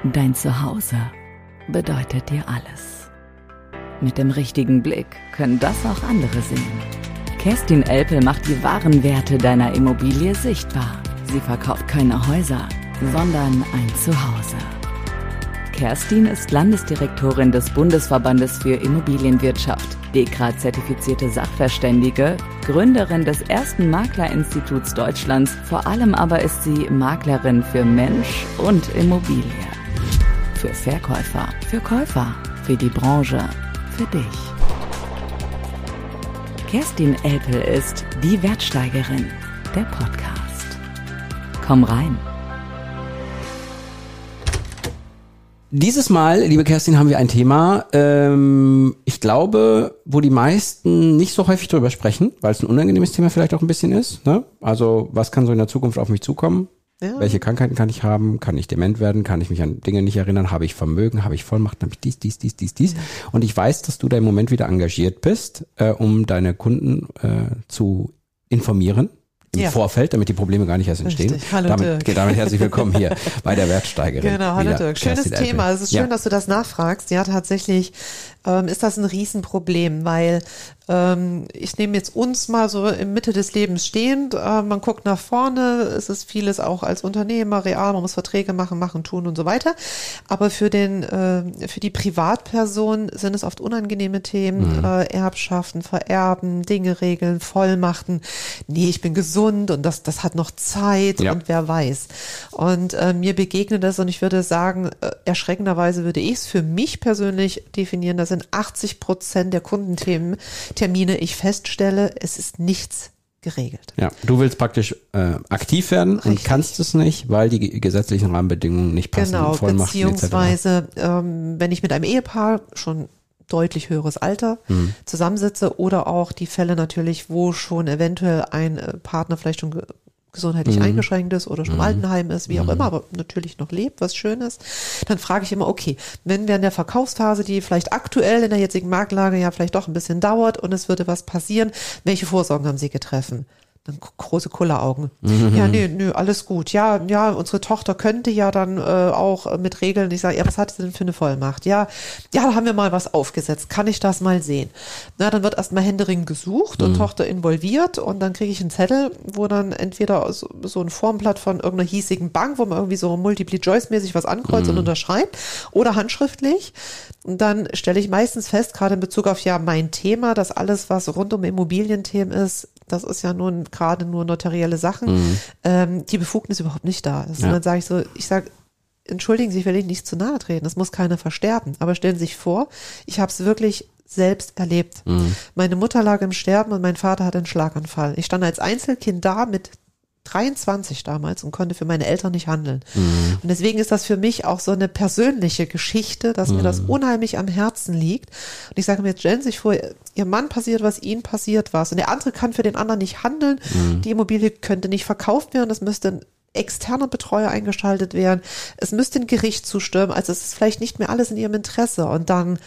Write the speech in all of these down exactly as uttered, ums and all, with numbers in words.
Dein Zuhause bedeutet dir alles. Mit dem richtigen Blick können das auch andere sehen. Kerstin Elpel macht die wahren Werte deiner Immobilie sichtbar. Sie verkauft keine Häuser, sondern ein Zuhause. Kerstin ist Landesdirektorin des Bundesverbandes für Immobilienwirtschaft, D E K R A-zertifizierte Sachverständige, Gründerin des ersten Maklerinstituts Deutschlands, vor allem aber ist sie Maklerin für Mensch und Immobilie. Für Verkäufer, für Käufer, für die Branche, für dich. Kerstin Elpel ist die Wertsteigerin, der Podcast. Komm rein. Dieses Mal, liebe Kerstin, haben wir ein Thema, ähm, ich glaube, wo die meisten nicht so häufig drüber sprechen, weil es ein unangenehmes Thema vielleicht auch ein bisschen ist. Ne? Also was kann so in der Zukunft auf mich zukommen? Ja. Welche Krankheiten kann ich haben? Kann ich dement werden? Kann ich mich an Dinge nicht erinnern? Habe ich Vermögen? Habe ich Vollmachten? Habe ich dies, dies, dies, dies, dies? Ja. Und ich weiß, dass du da im Moment wieder engagiert bist, äh, um deine Kunden äh, zu informieren. Im ja. Vorfeld, damit die Probleme gar nicht erst entstehen. Richtig. Hallo damit, Dirk. Damit herzlich willkommen hier bei der Wertsteigerin. Genau, hallo wieder Dirk. Schönes Kerstin Thema. Elpel. Es ist schön, ja. dass du das nachfragst. Ja, tatsächlich ähm, ist das ein Riesenproblem, weil ähm, ich nehme jetzt uns mal so in Mitte des Lebens stehend. Äh, man guckt nach vorne. Es ist vieles auch als Unternehmer real. Man muss Verträge machen, machen, tun und so weiter. Aber für den, äh, für die Privatperson sind es oft unangenehme Themen. Mhm. Äh, Erbschaften, Vererben, Dinge regeln, Vollmachten. Nee, ich bin gesund und das, das hat noch Zeit ja. und wer weiß. Und äh, mir begegnet das und ich würde sagen, äh, erschreckenderweise würde ich es für mich persönlich definieren, das sind achtzig Prozent der Kundenthemen, Termine ich feststelle, es ist nichts geregelt. Ja, du willst praktisch äh, aktiv werden Richtig. Und kannst es nicht, weil die gesetzlichen Rahmenbedingungen nicht passen. Genau, Vollmachten beziehungsweise ähm, wenn ich mit einem Ehepaar schon deutlich höheres Alter hm. zusammensitze oder auch die Fälle natürlich, wo schon eventuell ein äh, Partner vielleicht schon ge- gesundheitlich mhm. eingeschränkt ist oder schon im mhm. Altenheim ist, wie auch mhm. immer, aber natürlich noch lebt, was schön ist, dann frage ich immer, okay, wenn während der Verkaufsphase, die vielleicht aktuell in der jetzigen Marktlage ja vielleicht doch ein bisschen dauert und es würde was passieren, welche Vorsorgen haben Sie getroffen? Dann große Kulleraugen. Mhm. Ja, nee, nö, alles gut. Ja, ja, unsere Tochter könnte ja dann äh, auch mit Regeln. Ich sage, ja, was hat sie denn für eine Vollmacht? Ja, ja, da haben wir mal was aufgesetzt. Kann ich das mal sehen? Na, dann wird erstmal händeringend gesucht und mhm. Tochter involviert und dann kriege ich einen Zettel, wo dann entweder so, so ein Formblatt von irgendeiner hiesigen Bank, wo man irgendwie so Multiple-Choice-mäßig was ankreuzt mhm. und unterschreibt oder handschriftlich. Und dann stelle ich meistens fest, gerade in Bezug auf ja mein Thema, dass alles, was rund um Immobilienthemen ist, das ist ja nun gerade nur notarielle Sachen, mhm. ähm, die Befugnis überhaupt nicht da ist. Ja. Und dann sage ich so, ich sage, entschuldigen Sie, ich will Ihnen nicht zu nahe treten, das muss keiner versterben. Aber stellen Sie sich vor, ich habe es wirklich selbst erlebt. Mhm. Meine Mutter lag im Sterben und mein Vater hatte einen Schlaganfall. Ich stand als Einzelkind da mit dreiundzwanzig damals und konnte für meine Eltern nicht handeln. Mhm. Und deswegen ist das für mich auch so eine persönliche Geschichte, dass mhm. mir das unheimlich am Herzen liegt. Und ich sage mir, jetzt stellen Sie sich vor, Ihr Mann passiert was, Ihnen passiert was. Und der andere kann für den anderen nicht handeln. Mhm. Die Immobilie könnte nicht verkauft werden. Es müsste ein externer Betreuer eingeschaltet werden. Es müsste ein Gericht zustimmen. Also es ist vielleicht nicht mehr alles in Ihrem Interesse. Und dann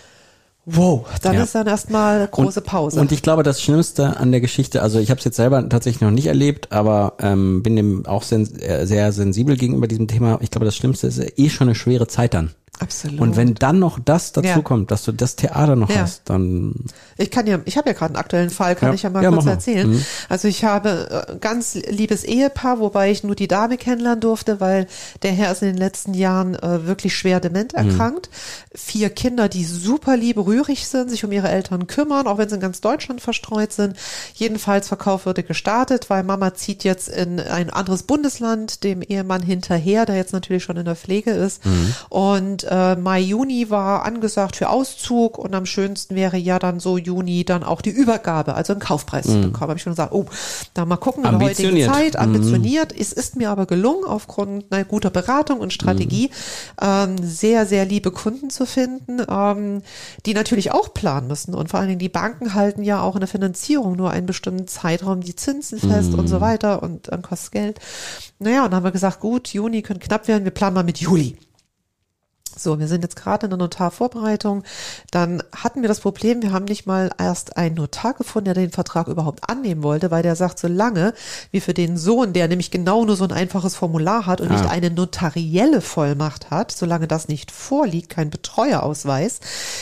wow, dann ja. ist dann erstmal große Pause. Und, und ich glaube, das Schlimmste an der Geschichte, also ich habe es jetzt selber tatsächlich noch nicht erlebt, aber ähm, bin dem auch sen- sehr sensibel gegenüber diesem Thema. Ich glaube, das Schlimmste ist eh schon eine schwere Zeit dann. Absolut. Und wenn dann noch das dazu ja. kommt, dass du das Theater noch ja. hast, dann... Ich kann ja, ich habe ja gerade einen aktuellen Fall, kann ja. ich ja mal ja, kurz mal. erzählen. Mhm. Also ich habe ein ganz liebes Ehepaar, wobei ich nur die Dame kennenlernen durfte, weil der Herr ist in den letzten Jahren äh, wirklich schwer dement erkrankt. Mhm. Vier Kinder, die super lieb, rührig sind, sich um ihre Eltern kümmern, auch wenn sie in ganz Deutschland verstreut sind. Jedenfalls Verkauf wurde gestartet, weil Mama zieht jetzt in ein anderes Bundesland, dem Ehemann hinterher, der jetzt natürlich schon in der Pflege ist. Mhm. Und äh, Mai, Juni war angesagt für Auszug und am schönsten wäre ja dann so Juni dann auch die Übergabe, also einen Kaufpreis mm. zu bekommen. Habe ich schon gesagt, oh, da mal gucken in der heutigen Zeit, ambitioniert. Mm. Es ist mir aber gelungen, aufgrund einer guter Beratung und Strategie, mm. ähm, sehr, sehr liebe Kunden zu finden, ähm, die natürlich auch planen müssen. Und vor allen Dingen die Banken halten ja auch in der Finanzierung nur einen bestimmten Zeitraum die Zinsen fest mm. und so weiter und dann kostet Geld. Naja, und dann haben wir gesagt, gut, Juni könnte knapp werden, wir planen mal mit Juli. So, wir sind jetzt gerade in der Notarvorbereitung. Dann hatten wir das Problem, wir haben nicht mal erst einen Notar gefunden, der den Vertrag überhaupt annehmen wollte, weil der sagt, solange wie für den Sohn, der nämlich genau nur so ein einfaches Formular hat und ah. nicht eine notarielle Vollmacht hat, solange das nicht vorliegt, kein Betreuerausweis,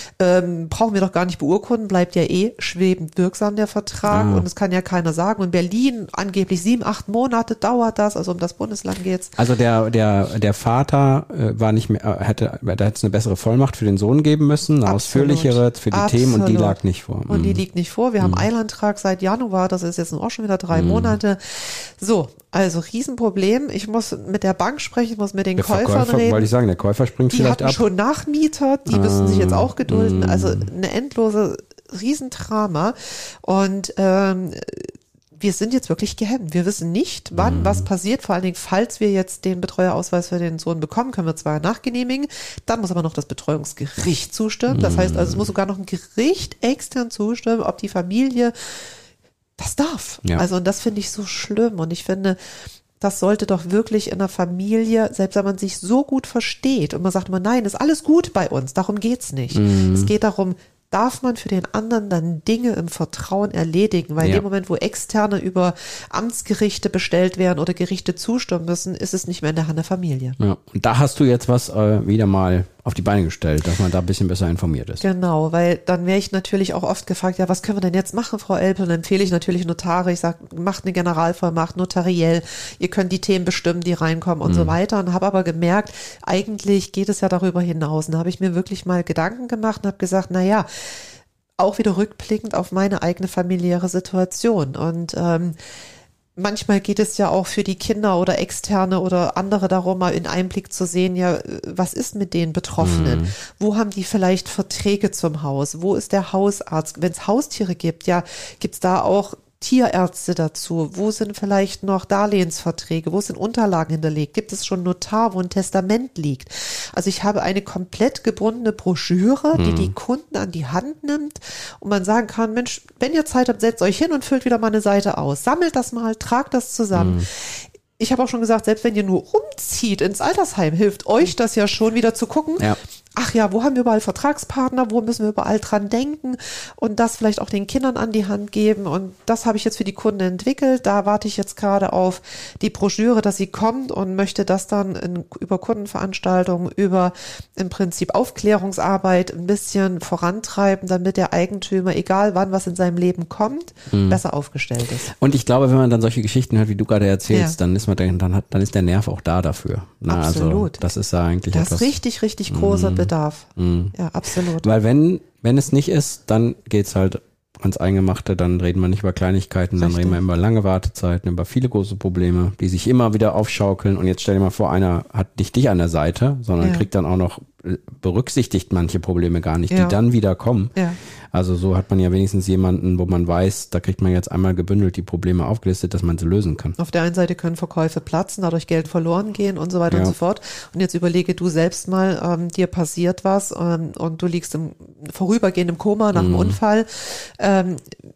ähm, brauchen wir doch gar nicht beurkunden, bleibt ja eh schwebend wirksam der Vertrag ah. und es kann ja keiner sagen. Und Berlin angeblich sieben, acht Monate dauert das, also um das Bundesland geht's. Also der der der Vater äh, war nicht mehr, äh, hätte da hätte es eine bessere Vollmacht für den Sohn geben müssen, eine ausführlichere für die Absolut. Themen und die lag nicht vor. Und die liegt nicht vor. Wir mhm. haben Eilantrag seit Januar, das ist jetzt auch schon wieder drei mhm. Monate. So, also Riesenproblem. Ich muss mit der Bank sprechen, ich muss mit den der Käufern Verkäufer, reden. Wollte ich sagen, der Käufer springt die vielleicht ab. Die hatten schon Nachmieter, die ah. müssen sich jetzt auch gedulden. Also eine endlose Riesendrama. Und ähm, wir sind jetzt wirklich gehemmt. Wir wissen nicht, wann mhm. was passiert. Vor allen Dingen, falls wir jetzt den Betreuerausweis für den Sohn bekommen, können wir zwar nachgenehmigen, dann muss aber noch das Betreuungsgericht zustimmen. Das heißt also, es muss sogar noch ein Gericht extern zustimmen, ob die Familie das darf. Ja. Also und das finde ich so schlimm. Und ich finde, das sollte doch wirklich in der Familie, selbst wenn man sich so gut versteht und man sagt immer, nein, ist alles gut bei uns, darum geht's nicht. Mhm. Es geht darum, darf man für den anderen dann Dinge im Vertrauen erledigen, weil ja. in dem Moment, wo Externe über Amtsgerichte bestellt werden oder Gerichte zustimmen müssen, ist es nicht mehr in der Hand der Familie. Ja, und da hast du jetzt was äh, wieder mal auf die Beine gestellt, dass man da ein bisschen besser informiert ist. Genau, weil dann wäre ich natürlich auch oft gefragt, ja, was können wir denn jetzt machen, Frau Elpel? Dann empfehle ich natürlich Notare, ich sage, macht eine Generalvollmacht, notariell, ihr könnt die Themen bestimmen, die reinkommen und mhm. so weiter und habe aber gemerkt, eigentlich geht es ja darüber hinaus. Und da habe ich mir wirklich mal Gedanken gemacht und habe gesagt, na ja, auch wieder rückblickend auf meine eigene familiäre Situation und ähm, manchmal geht es ja auch für die Kinder oder Externe oder andere darum, mal in Einblick zu sehen, ja, was ist mit den Betroffenen? Mhm. Wo haben die vielleicht Verträge zum Haus? Wo ist der Hausarzt? Wenn es Haustiere gibt, ja, gibt es da auch Tierärzte dazu? Wo sind vielleicht noch Darlehensverträge? Wo sind Unterlagen hinterlegt? Gibt es schon Notar, wo ein Testament liegt? Also ich habe eine komplett gebundene Broschüre, die mhm. die Kunden an die Hand nimmt und man sagen kann, Mensch, wenn ihr Zeit habt, setzt euch hin und füllt wieder mal eine Seite aus. Sammelt das mal, tragt das zusammen. Mhm. Ich habe auch schon gesagt, selbst wenn ihr nur umzieht ins Altersheim, hilft euch das ja schon wieder zu gucken. Ja. Ach ja, wo haben wir überall Vertragspartner, wo müssen wir überall dran denken und das vielleicht auch den Kindern an die Hand geben und das habe ich jetzt für die Kunden entwickelt, da warte ich jetzt gerade auf die Broschüre, dass sie kommt und möchte das dann in, über Kundenveranstaltungen, über im Prinzip Aufklärungsarbeit ein bisschen vorantreiben, damit der Eigentümer, egal wann was in seinem Leben kommt, mhm. besser aufgestellt ist. Und ich glaube, wenn man dann solche Geschichten hört, wie du gerade erzählst, ja. dann ist man dann hat, dann ist der Nerv auch da dafür. Na, absolut. Also, das ist ja eigentlich das etwas, ist richtig, richtig großer mhm. Bedarf. Mhm. Ja, absolut. Weil wenn, wenn es nicht ist, dann geht's halt ans Eingemachte, dann reden wir nicht über Kleinigkeiten, Richtig. Dann reden wir über lange Wartezeiten, über viele große Probleme, die sich immer wieder aufschaukeln und jetzt stell dir mal vor, einer hat nicht dich an der Seite, sondern ja. kriegt dann auch noch, berücksichtigt manche Probleme gar nicht, ja. die dann wieder kommen. Ja. Also so hat man ja wenigstens jemanden, wo man weiß, da kriegt man jetzt einmal gebündelt die Probleme aufgelistet, dass man sie lösen kann. Auf der einen Seite können Verkäufe platzen, dadurch Geld verloren gehen und so weiter ja. und so fort. Und jetzt überlege du selbst mal, ähm, dir passiert was ähm, und du liegst im vorübergehend im Koma nach mhm. einem Unfall. Ähm,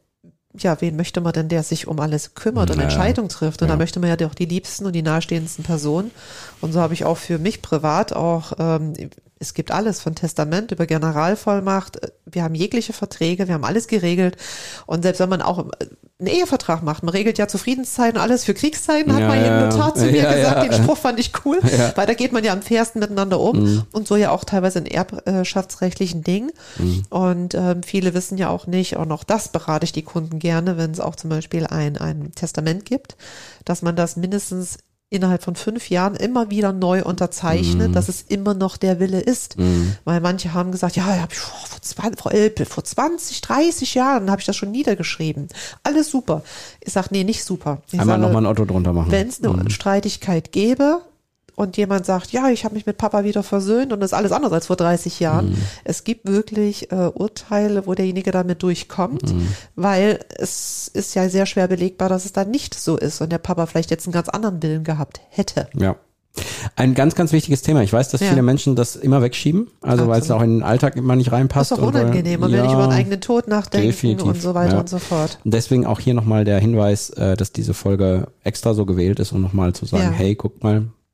ja, wen möchte man denn, der sich um alles kümmert und ja. Entscheidungen trifft? Und ja. da möchte man ja auch die liebsten und die nahestehendsten Personen. Und so habe ich auch für mich privat auch, ähm, es gibt alles von Testament über Generalvollmacht. Wir haben jegliche Verträge, wir haben alles geregelt. Und selbst wenn man auch einen Ehevertrag macht, man regelt ja Zufriedenszeiten, alles für Kriegszeiten, hat ja, mal hier ein Notar zu mir ja, gesagt, ja, den Spruch fand ich cool, ja. weil da geht man ja am fairsten miteinander um mhm. und so ja auch teilweise in erbschaftsrechtlichen Dingen. Mhm. Und ähm, viele wissen ja auch nicht, auch noch das berate ich die Kunden gerne, wenn es auch zum Beispiel ein, ein Testament gibt, dass man das mindestens innerhalb von fünf Jahren immer wieder neu unterzeichnet, mm. dass es immer noch der Wille ist. Mm. Weil manche haben gesagt, ja, hab ich vor, zwanzig, Frau Elpel, vor zwanzig, dreißig Jahren habe ich das schon niedergeschrieben. Alles super. Ich sage, nee, nicht super. Ich Einmal nochmal ein Otto drunter machen. Wenn es eine mm. Streitigkeit gäbe und jemand sagt, ja, ich habe mich mit Papa wieder versöhnt und das ist alles anders als vor dreißig Jahren. Mm. Es gibt wirklich äh, Urteile, wo derjenige damit durchkommt, mm. weil es ist ja sehr schwer belegbar, dass es dann nicht so ist und der Papa vielleicht jetzt einen ganz anderen Willen gehabt hätte. Ja. Ein ganz, ganz wichtiges Thema. Ich weiß, dass ja. viele Menschen das immer wegschieben, also weil es auch in den Alltag immer nicht reinpasst. Das ist auch unangenehm, man will ja, nicht über den eigenen Tod nachdenken definitiv. Und so weiter ja. und so fort. Und deswegen auch hier nochmal der Hinweis, dass diese Folge extra so gewählt ist, um nochmal zu sagen, ja. hey, guck mal,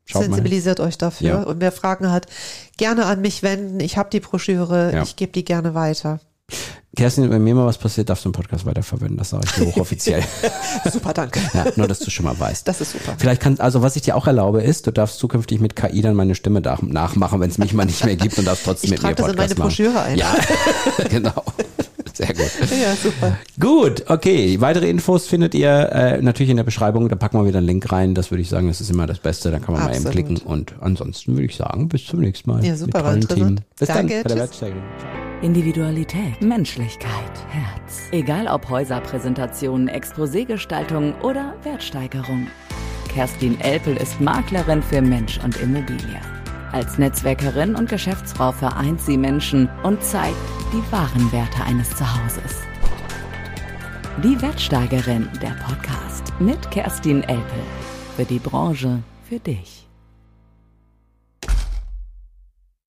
Schaut Sensibilisiert mal. euch dafür. Ja. Und wer Fragen hat, gerne an mich wenden. Ich habe die Broschüre, Ja. ich gebe die gerne weiter. Kerstin, wenn mir mal was passiert, darfst du den Podcast weiterverwenden. Das sage ich dir hochoffiziell. Super, danke. Ja, nur, dass du schon mal weißt. Das ist super. Vielleicht kann, also was ich dir auch erlaube ist, du darfst zukünftig mit K I dann meine Stimme nach, nachmachen, wenn es mich mal nicht mehr gibt und darfst trotzdem Ich mit mir trage das in meine Podcast Broschüre ein. Ja, genau. Sehr gut. Ja, super. Gut, okay. Weitere Infos findet ihr äh, natürlich in der Beschreibung. Da packen wir wieder einen Link rein. Das würde ich sagen, das ist immer das Beste. Da kann man Absolut. mal eben klicken. Und ansonsten würde ich sagen, bis zum nächsten Mal. Ja, super, mit war tollen interessant. Themen. Bis Danke, dann bei der tschüss. Wertsteigerung. Individualität, Menschlichkeit, Herz. Egal ob Häuserpräsentationen, Exposé-Gestaltung oder Wertsteigerung. Kerstin Elpel ist Maklerin für Mensch und Immobilie. Als Netzwerkerin und Geschäftsfrau vereint sie Menschen und zeigt die wahren Werte eines Zuhauses. Die Wertsteigerin, der Podcast mit Kerstin Elpel. Für die Branche, für dich.